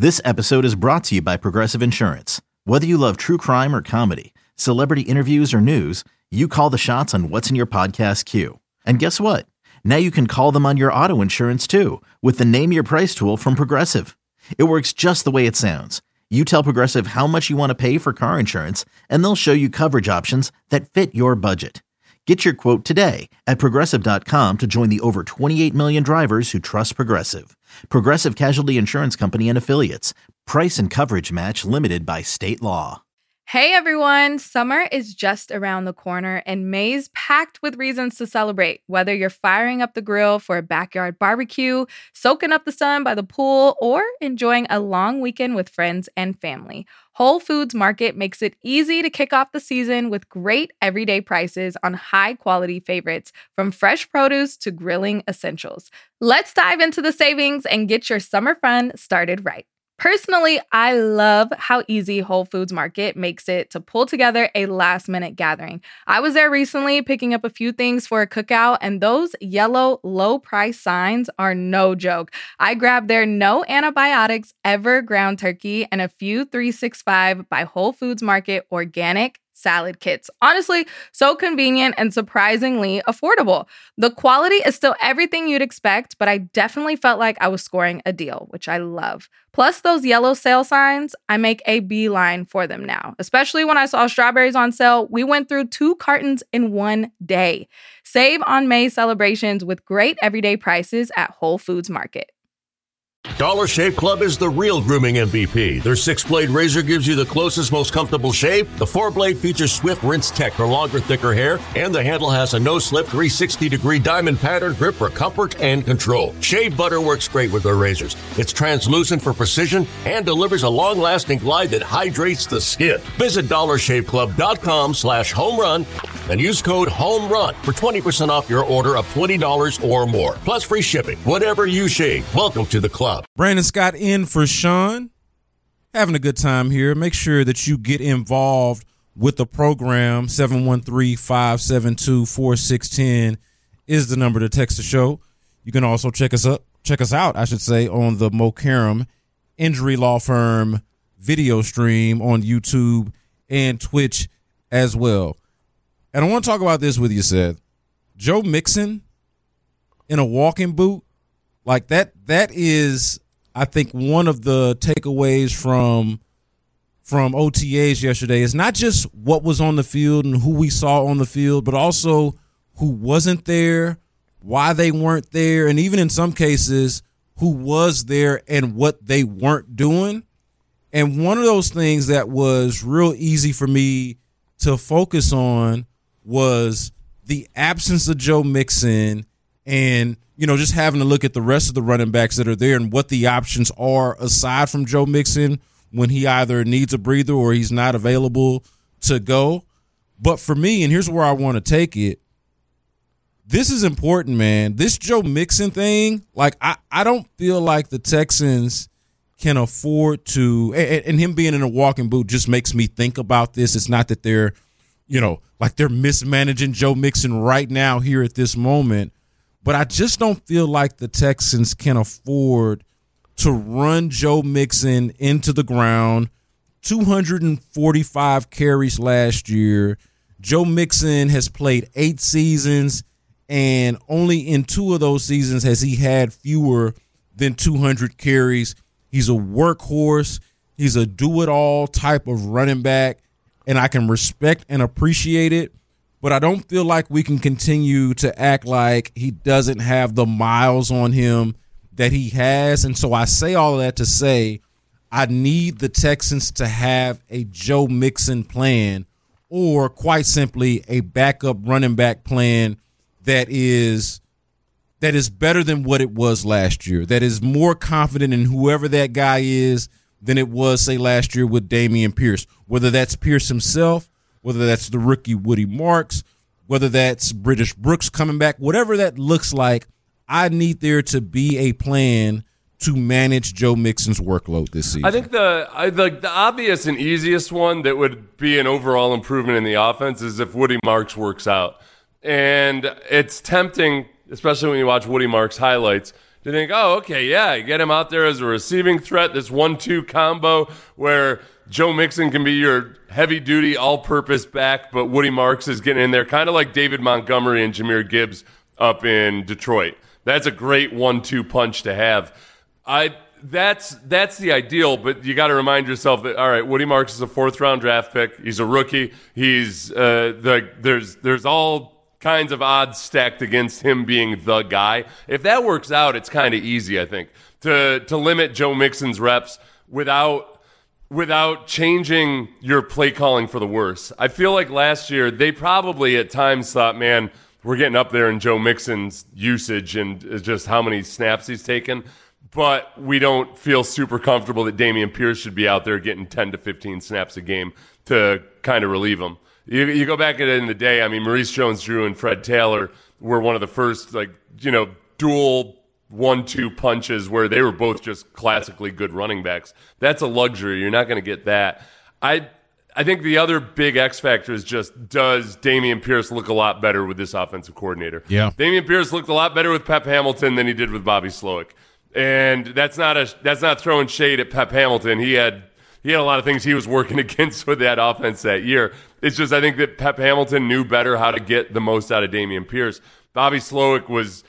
This episode is brought to you by Progressive Insurance. Whether you love true crime or comedy, celebrity interviews or news, you call the shots on what's in your podcast queue. And guess what? Now you can call them on your auto insurance too with the Name Your Price tool from Progressive. It works just the way it sounds. You tell Progressive how much you want to pay for car insurance, and they'll show you coverage options that fit your budget. Get your quote today at Progressive.com to join the over 28 million drivers who trust Progressive. Progressive Casualty Insurance Company and Affiliates. Price and coverage match limited by state law. Hey everyone, summer is just around the corner and May's packed with reasons to celebrate. Whether you're firing up the grill for a backyard barbecue, soaking up the sun by the pool, or enjoying a long weekend with friends and family, Whole Foods Market makes it easy to kick off the season with great everyday prices on high-quality favorites, from fresh produce to grilling essentials. Let's dive into the savings and get your summer fun started right. Personally, I love how easy Whole Foods Market makes it to pull together a last-minute gathering. I was there recently picking up a few things for a cookout, and those yellow low-price signs are no joke. I grabbed their no antibiotics ever ground turkey and a few 365 by Whole Foods Market organic salad kits. Honestly, so convenient and surprisingly affordable. The quality is still everything you'd expect, but I definitely felt like I was scoring a deal, which I love. Plus those yellow sale signs, I make a beeline for them now. Especially when I saw strawberries on sale, we went through 2 cartons in one day. Save on May celebrations with great everyday prices at Whole Foods Market. Dollar Shave Club is the real grooming MVP. Their 6-blade razor gives you the closest, most comfortable shave. The 4-blade features swift rinse tech for longer, thicker hair, and the handle has a no-slip 360-degree diamond pattern grip for comfort and control. Shave butter works great with their razors. It's translucent for precision and delivers a long-lasting glide that hydrates the skin. Visit DollarShaveClub.com/homerun and use code HOMERUN for 20% off your order of $20 or more. Plus free shipping. Whatever you shave, welcome to the club. Brandon Scott in for Sean. Having a good time here. Make sure that you get involved with the program. 713-572-4610 is the number to text the show. You can also check us out, I should say, on the Mo Karam Injury Law Firm video stream on YouTube and Twitch as well. And I want to talk about this with you, Seth. Joe Mixon in a walking boot. Like that is, I think, one of the takeaways from OTAs yesterday is not just what was on the field and who we saw on the field, but also who wasn't there, why they weren't there, and even in some cases, who was there and what they weren't doing. And one of those things that was real easy for me to focus on was the absence of Joe Mixon and, you know, just having to look at the rest of the running backs that are there and what the options are aside from Joe Mixon when he either needs a breather or he's not available to go. But for me, and here's where I want to take it, this is important, man. This Joe Mixon thing, like I don't feel like the Texans can afford to, and him being in a walking boot just makes me think about this. It's not that they're, you know, like they're mismanaging Joe Mixon right now here at this moment. But I just don't feel like the Texans can afford to run Joe Mixon into the ground. 245 carries last year. Joe Mixon has played 8 seasons, and only in 2 of those seasons has he had fewer than 200 carries. He's a workhorse. He's a do-it-all type of running back, and I can respect and appreciate it. But I don't feel like we can continue to act like he doesn't have the miles on him that he has. And so I say all of that to say I need the Texans to have a Joe Mixon plan, or quite simply a backup running back plan that is better than what it was last year, that is more confident in whoever that guy is than it was, say, last year with Dameon Pierce, whether that's Pierce himself, whether that's the rookie Woody Marks, whether that's British Brooks coming back, whatever that looks like, I need there to be a plan to manage Joe Mixon's workload this season. I think the obvious and easiest one that would be an overall improvement in the offense is if Woody Marks works out. And it's tempting, especially when you watch Woody Marks highlights, to think, oh, okay, yeah, you get him out there as a receiving threat, this 1-2 combo where Joe Mixon can be your heavy-duty, all-purpose back, but Woody Marks is getting in there, kind of like David Montgomery and Jahmyr Gibbs up in Detroit. That's a great 1-2 punch to have. That's the ideal, but you got to remind yourself that, all right, Woody Marks is a 4th-round draft pick. He's a rookie. He's there's all kinds of odds stacked against him being the guy. If that works out, it's kind of easy, I think, to limit Joe Mixon's reps without changing your play calling for the worse. I feel like last year they probably at times thought, man, we're getting up there in Joe Mixon's usage and just how many snaps he's taken. But we don't feel super comfortable that Dameon Pierce should be out there getting 10 to 15 snaps a game to kind of relieve him. You go back in the day, I mean, Maurice Jones-Drew and Fred Taylor were one of the first, dual 1-2 punches where they were both just classically good running backs. That's a luxury. You're not going to get that. I think the other big X factor is just, does Dameon Pierce look a lot better with this offensive coordinator? Yeah. Dameon Pierce looked a lot better with Pep Hamilton than he did with Bobby Slowick. And that's not throwing shade at Pep Hamilton. He had a lot of things he was working against with that offense that year. It's just I think that Pep Hamilton knew better how to get the most out of Dameon Pierce. Bobby Slowick was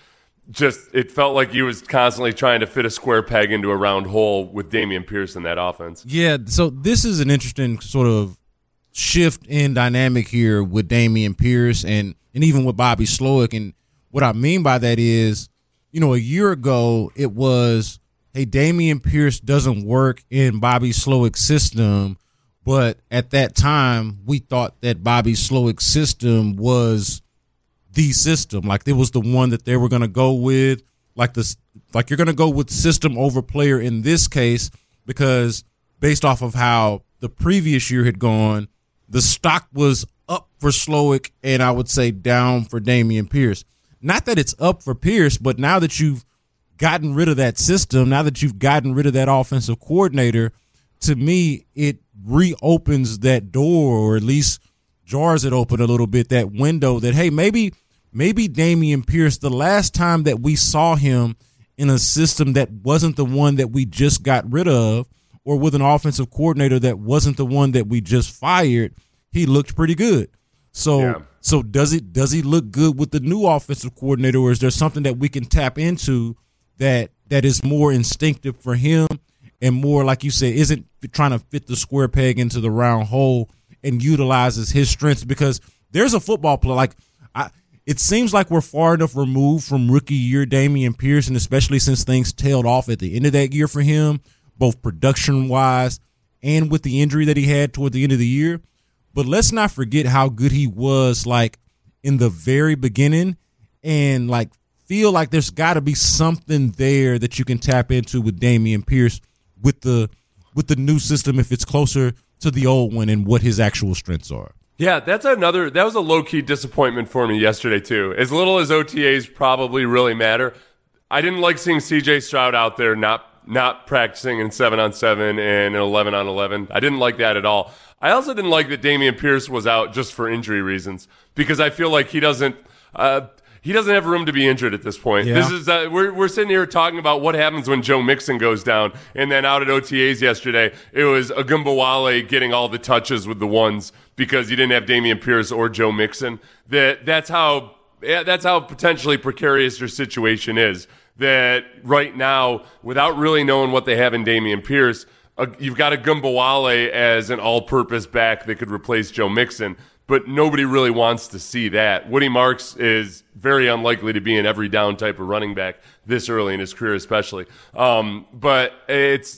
it felt like he was constantly trying to fit a square peg into a round hole with Dameon Pierce in that offense. Yeah, so this is an interesting sort of shift in dynamic here with Dameon Pierce and even with Bobby Slowick. And what I mean by that is, a year ago it was, hey, Dameon Pierce doesn't work in Bobby Slowick's system, but at that time we thought that Bobby Slowick's system was the system. Like, it was the one that they were going to go with, like you're going to go with system over player in this case, because based off of how the previous year had gone, the stock was up for Slowick and I would say down for Dameon Pierce. Not that it's up for Pierce, but now that you've gotten rid of that system, now that you've gotten rid of that offensive coordinator, to me, it reopens that door, or at least jars it open a little bit, that window that, hey, maybe Dameon Pierce, the last time that we saw him in a system that wasn't the one that we just got rid of, or with an offensive coordinator that wasn't the one that we just fired, he looked pretty good. So does he look good with the new offensive coordinator, or is there something that we can tap into that is more instinctive for him and more, like you said, isn't trying to fit the square peg into the round hole and utilizes his strengths? Because there's a football player, it seems like we're far enough removed from rookie year Dameon Pierce, and especially since things tailed off at the end of that year for him, both production-wise and with the injury that he had toward the end of the year. But let's not forget how good he was, in the very beginning, and, feel like there's got to be something there that you can tap into with Dameon Pierce with the new system, if it's closer to the old one, and what his actual strengths are. Yeah, that was a low-key disappointment for me yesterday, too. As little as OTAs probably really matter, I didn't like seeing C.J. Stroud out there not practicing in 7-on-7 and 11-on-11. I didn't like that at all. I also didn't like that Dameon Pierce was out just for injury reasons, because I feel like he doesn't have room to be injured at this point. Yeah. This is we're sitting here talking about what happens when Joe Mixon goes down, and then out at OTAs yesterday, it was Agumbawale getting all the touches with the ones because you didn't have Dameon Pierce or Joe Mixon. That's how potentially precarious your situation is. That right now, without really knowing what they have in Dameon Pierce, you've got Agumbawale as an all-purpose back that could replace Joe Mixon, but nobody really wants to see that. Woody Marks is very unlikely to be an every down type of running back this early in his career, especially. But it's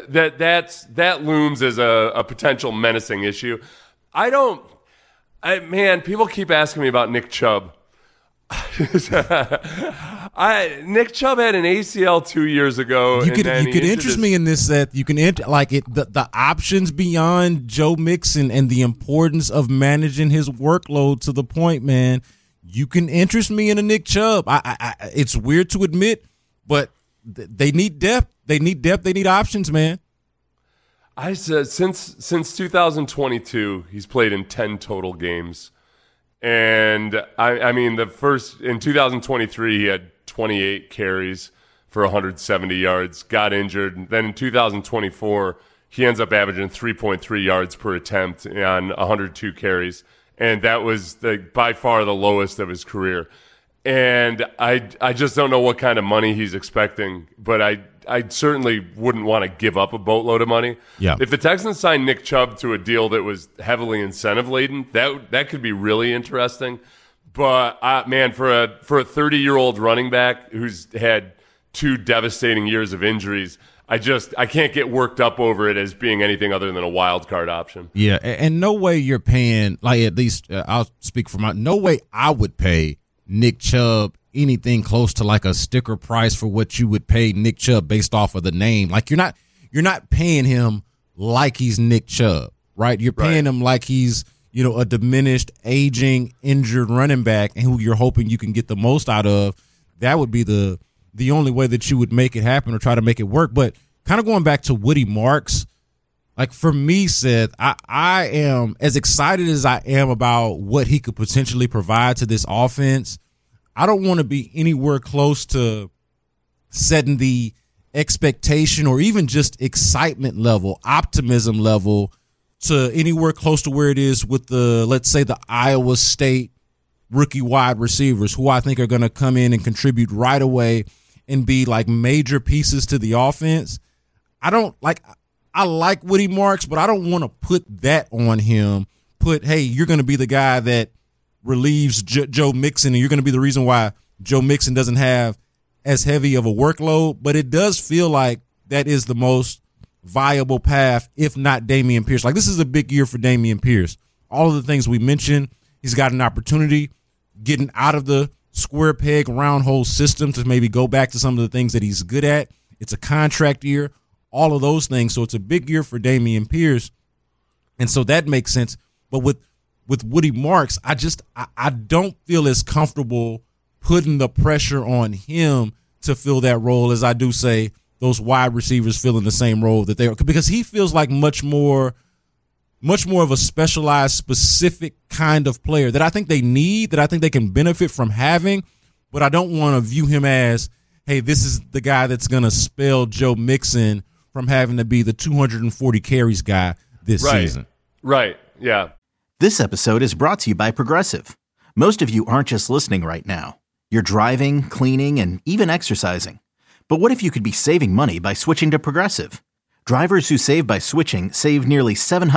that looms as a potential menacing issue. People keep asking me about Nick Chubb. Nick Chubb had an ACL 2 years ago. You could interest me in this, that you can the options beyond Joe Mixon and the importance of managing his workload to the point, man. You can interest me in a Nick Chubb. It's weird to admit, but they need depth. They need depth. They need options, man. I said since 2022, he's played in 10 total games. And I mean, in 2023, he had 28 carries, for 170 yards, got injured. And then in 2024, he ends up averaging 3.3 yards per attempt on 102 carries. And that was by far the lowest of his career. And I just don't know what kind of money he's expecting, but I certainly wouldn't want to give up a boatload of money. Yeah. If the Texans signed Nick Chubb to a deal that was heavily incentive-laden, that could be really interesting. But, man, for a 30-year-old running back who's had 2 devastating years of injuries, I can't get worked up over it as being anything other than a wild card option. Yeah, and no way you're paying, like, at least I'll speak for no way I would pay Nick Chubb anything close to like a sticker price for what you would pay Nick Chubb based off of the name. Like, you're not paying him like he's Nick Chubb, right? You're paying him like he's, a diminished, aging, injured running back and who you're hoping you can get the most out of. That would be the only way that you would make it happen or try to make it work. But kind of going back to Woody Marks, like for me, Seth, I am as excited as I am about what he could potentially provide to this offense. I don't want to be anywhere close to setting the expectation or even just excitement level, optimism level to anywhere close to where it is with let's say the Iowa State rookie wide receivers who I think are going to come in and contribute right away and be like major pieces to the offense. I like Woody Marks, but I don't want to put that on him. Hey, you're going to be the guy that relieves Joe Mixon, and you're going to be the reason why Joe Mixon doesn't have as heavy of a workload. But it does feel like that is the most viable path, if not Dameon Pierce. Like, this is a big year for Dameon Pierce. All of the things we mentioned, he's got an opportunity getting out of the square peg, round hole system to maybe go back to some of the things that he's good at. It's a contract year, all of those things. So it's a big year for Dameon Pierce. And so that makes sense. But with Woody Marks, I don't feel as comfortable putting the pressure on him to fill that role as I do say those wide receivers filling the same role that they are, because he feels like much more of a specialized, specific kind of player that I think they need, that I think they can benefit from having. But I don't want to view him as, hey, this is the guy that's going to spell Joe Mixon from having to be the 240 carries guy this season. Right. Yeah. This episode is brought to you by Progressive. Most of you aren't just listening right now. You're driving, cleaning, and even exercising. But what if you could be saving money by switching to Progressive? Drivers who save by switching save nearly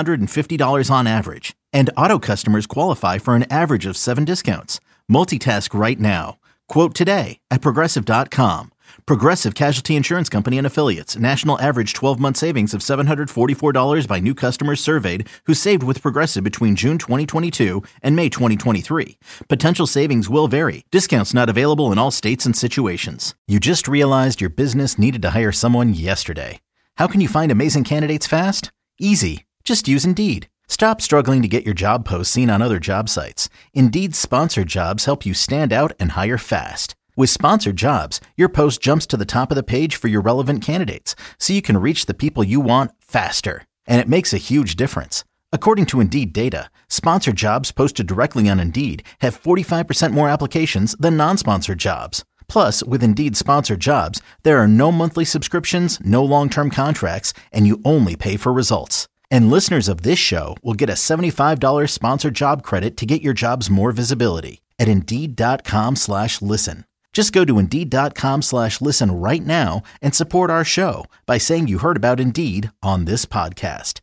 $750 on average. And auto customers qualify for an average of 7 discounts. Multitask right now. Quote today at Progressive.com. Progressive Casualty Insurance Company and Affiliates. National average 12-month savings of $744 by new customers surveyed who saved with Progressive between June 2022 and May 2023. Potential savings will vary. Discounts not available in all states and situations. You just realized your business needed to hire someone yesterday. How can you find amazing candidates fast? Easy. Just use Indeed. Stop struggling to get your job posts seen on other job sites. Indeed's sponsored jobs help you stand out and hire fast. With sponsored jobs, your post jumps to the top of the page for your relevant candidates, so you can reach the people you want faster. And it makes a huge difference. According to Indeed data, sponsored jobs posted directly on Indeed have 45% more applications than non-sponsored jobs. Plus, with Indeed sponsored jobs, there are no monthly subscriptions, no long-term contracts, and you only pay for results. And listeners of this show will get a $75 sponsored job credit to get your jobs more visibility at Indeed.com/listen. Just go to Indeed.com/listen right now and support our show by saying you heard about Indeed on this podcast.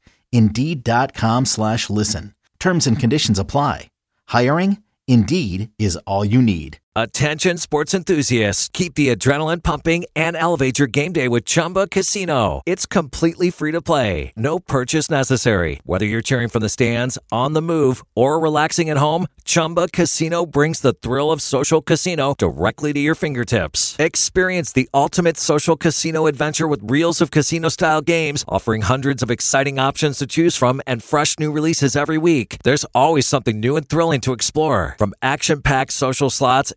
Indeed.com/listen. Terms and conditions apply. Hiring? Indeed is all you need. Attention sports enthusiasts, keep the adrenaline pumping and elevate your game day with Chumba Casino. It's completely free to play. No purchase necessary. Whether you're cheering from the stands, on the move, or relaxing at home, Chumba Casino brings the thrill of social casino directly to your fingertips. Experience the ultimate social casino adventure with reels of casino-style games, offering hundreds of exciting options to choose from and fresh new releases every week. There's always something new and thrilling to explore. From action-packed social slots,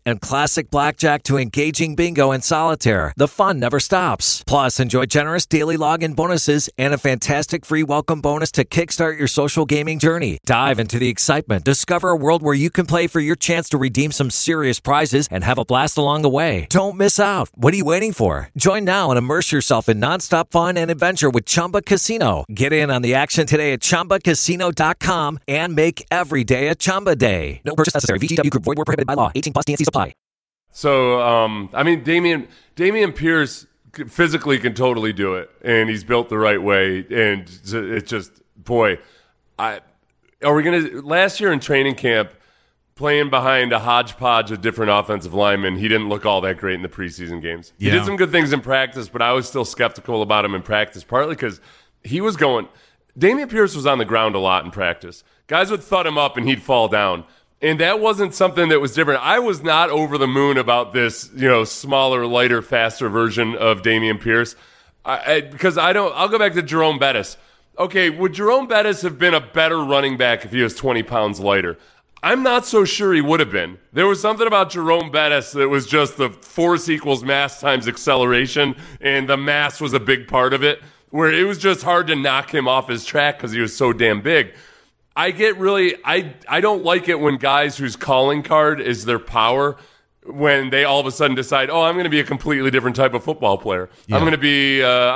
and classic blackjack to engaging bingo and solitaire, the fun never stops. Plus, enjoy generous daily login bonuses and a fantastic free welcome bonus to kickstart your social gaming journey. Dive into the excitement. Discover a world where you can play for your chance to redeem some serious prizes and have a blast along the way. Don't miss out. What are you waiting for? Join now and immerse yourself in nonstop fun and adventure with Chumba Casino. Get in on the action today at ChumbaCasino.com and make every day a Chumba day. No purchase necessary. VGW Group. Void where prohibited by law. 18 plus TNC supply. So, I mean, Dameon Pierce physically can totally do it, and he's built the right way. And it's just, boy, are we going to, last year in training camp, playing behind a hodgepodge of different offensive linemen, he didn't look all that great in the preseason games. He did some good things in practice, but I was still skeptical about him in practice, partly because Dameon Pierce was on the ground a lot in practice. Guys would thud him up and he'd fall down. And that wasn't something that was different. I was not over the moon about this, smaller, lighter, faster version of Dameon Pierce. Because I'll go back to Jerome Bettis. Okay, would Jerome Bettis have been a better running back if he was 20 pounds lighter? I'm not so sure he would have been. There was something about Jerome Bettis that was just the force equals mass times acceleration, and the mass was a big part of it, where it was just hard to knock him off his track because he was so damn big. I don't like it when guys whose calling card is their power, when they all of a sudden decide, I'm going to be a completely different type of football player. Yeah. I'm going to be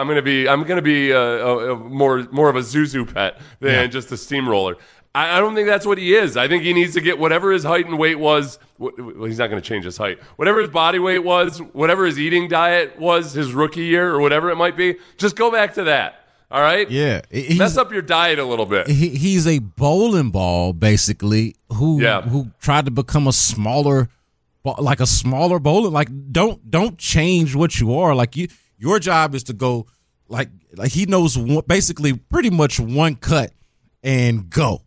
more of a Zuzu pet than just a steamroller. I don't think that's what he is. I think he needs to get whatever his height and weight was. Well, he's not going to change his height. Whatever his body weight was, whatever his eating diet was his rookie year or whatever it might be, just go back to that. All right? Yeah. Mess up your diet a little bit. He's a bowling ball, basically, who tried to become a smaller bowler. Like, don't change what you are. Like, your job is to go, like he knows basically pretty much one cut and go.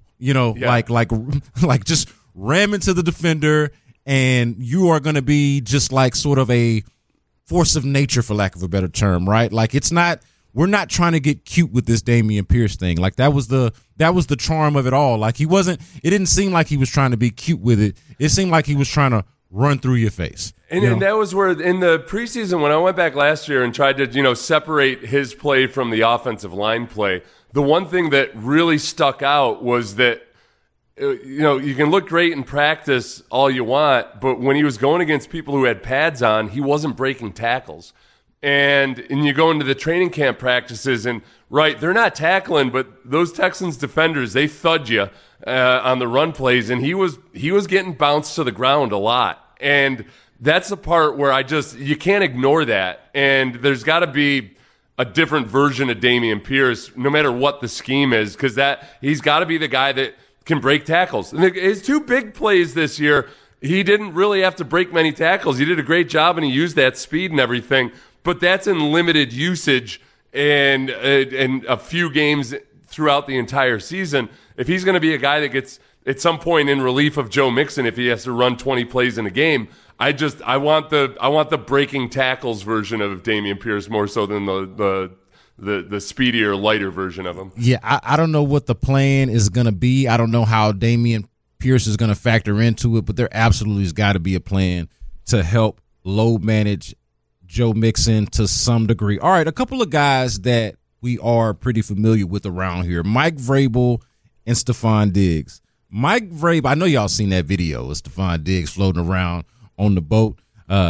Like just ram into the defender, and you are going to be just like sort of a force of nature, for lack of a better term, right? Like, we're not trying to get cute with this Dameon Pierce thing. Like, that was the charm of it all. Like, it didn't seem like he was trying to be cute with it. It seemed like he was trying to run through your face. And that was where, in the preseason, when I went back last year and tried to, separate his play from the offensive line play, the one thing that really stuck out was that, you can look great in practice all you want, but when he was going against people who had pads on, he wasn't breaking tackles. And you go into the training camp practices, and they're not tackling, but those Texans defenders, they thud you on the run plays, and he was getting bounced to the ground a lot. And that's the part where you can't ignore that. And there's got to be a different version of Dameon Pierce, no matter what the scheme is, because he's got to be the guy that can break tackles. And his two big plays this year, he didn't really have to break many tackles. He did a great job, and he used that speed and everything. But that's in limited usage and a few games throughout the entire season. If he's going to be a guy that gets at some point in relief of Joe Mixon, if he has to run 20 plays in a game, I want the breaking tackles version of Dameon Pierce more so than the speedier, lighter version of him. Yeah, I don't know what the plan is going to be. I don't know how Dameon Pierce is going to factor into it, but there absolutely has got to be a plan to help load manage Joe Mixon to some degree. All right, a couple of guys that we are pretty familiar with around here, Mike Vrabel and Stephon Diggs. Mike Vrabel, I know y'all seen that video of Stephon Diggs floating around on the boat,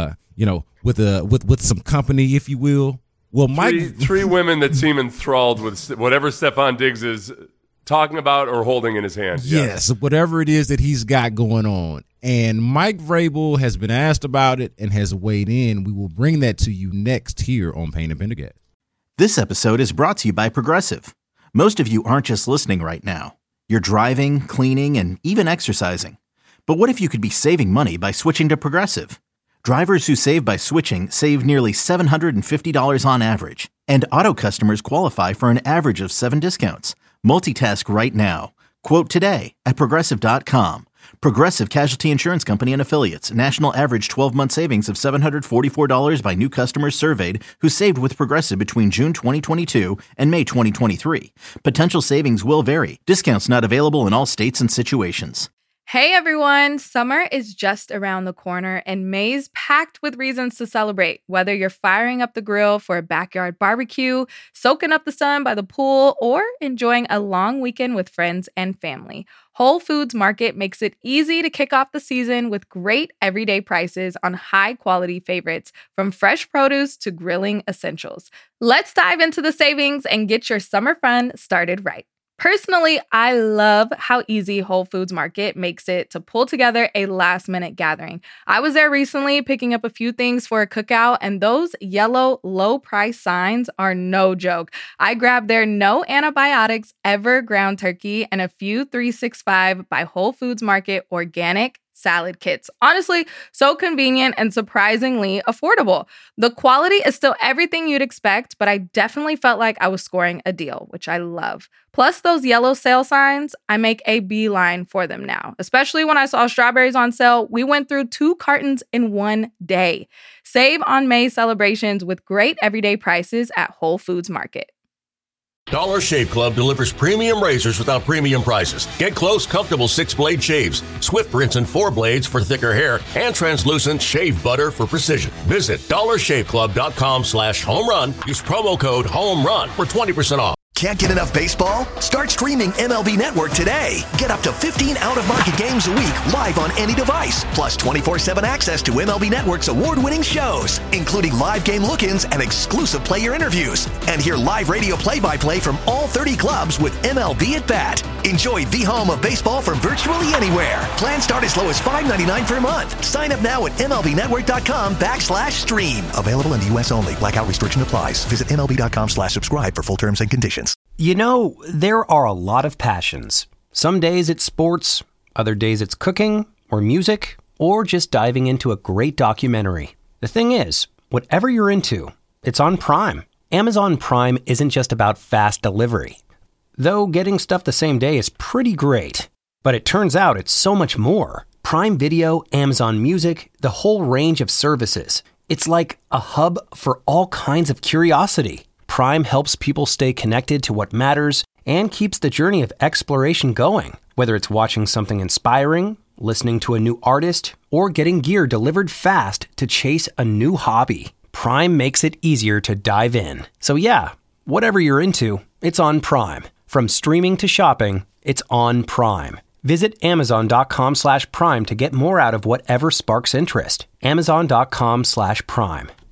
with some company, if you will. Well, three women that seem enthralled with whatever Stephon Diggs is talking about or holding in his hand. Yes, whatever it is that he's got going on. And Mike Vrabel has been asked about it and has weighed in. We will bring that to you next here on Pain and Pendergast. This episode is brought to you by Progressive. Most of you aren't just listening right now. You're driving, cleaning, and even exercising. But what if you could be saving money by switching to Progressive? Drivers who save by switching save nearly $750 on average. And auto customers qualify for an average of 7 discounts. Multitask right now. Quote today at Progressive.com. Progressive Casualty Insurance Company and Affiliates. National average 12-month savings of $744 by new customers surveyed who saved with Progressive between June 2022 and May 2023. Potential savings will vary. Discounts not available in all states and situations. Hey everyone, summer is just around the corner and May's packed with reasons to celebrate. Whether you're firing up the grill for a backyard barbecue, soaking up the sun by the pool, or enjoying a long weekend with friends and family, Whole Foods Market makes it easy to kick off the season with great everyday prices on high-quality favorites, from fresh produce to grilling essentials. Let's dive into the savings and get your summer fun started right. Personally, I love how easy Whole Foods Market makes it to pull together a last-minute gathering. I was there recently picking up a few things for a cookout, and those yellow low-price signs are no joke. I grabbed their no antibiotics ever ground turkey and a few 365 by Whole Foods Market organic salad kits. Honestly, so convenient and surprisingly affordable. The quality is still everything you'd expect, but I definitely felt like I was scoring a deal, which I love. Plus those yellow sale signs, I make a beeline for them now. Especially when I saw strawberries on sale, we went through 2 cartons in one day. Save on May celebrations with great everyday prices at Whole Foods Market. Dollar Shave Club delivers premium razors without premium prices. Get close, comfortable 6-blade shaves, swift rinse and 4 blades for thicker hair, and translucent shave butter for precision. Visit dollarshaveclub.com/homerun. Use promo code HOMERUN for 20% off. Can't get enough baseball? Start streaming MLB Network today. Get up to 15 out-of-market games a week live on any device, plus 24/7 access to MLB Network's award-winning shows, including live game look-ins and exclusive player interviews. And hear live radio play-by-play from all 30 clubs with MLB at Bat. Enjoy the home of baseball from virtually anywhere. Plans start as low as $5.99 per month. Sign up now at MLBnetwork.com/stream. Available in the U.S. only. Blackout restriction applies. Visit MLB.com/subscribe for full terms and conditions. You know, there are a lot of passions. Some days it's sports, other days it's cooking, or music, or just diving into a great documentary. The thing is, whatever you're into, it's on Prime. Amazon Prime isn't just about fast delivery. Though getting stuff the same day is pretty great. But it turns out it's so much more. Prime Video, Amazon Music, the whole range of services. It's like a hub for all kinds of curiosity. Prime helps people stay connected to what matters and keeps the journey of exploration going. Whether it's watching something inspiring, listening to a new artist, or getting gear delivered fast to chase a new hobby, Prime makes it easier to dive in. So yeah, whatever you're into, it's on Prime. From streaming to shopping, it's on Prime. Visit Amazon.com/Prime to get more out of whatever sparks interest. Amazon.com/Prime.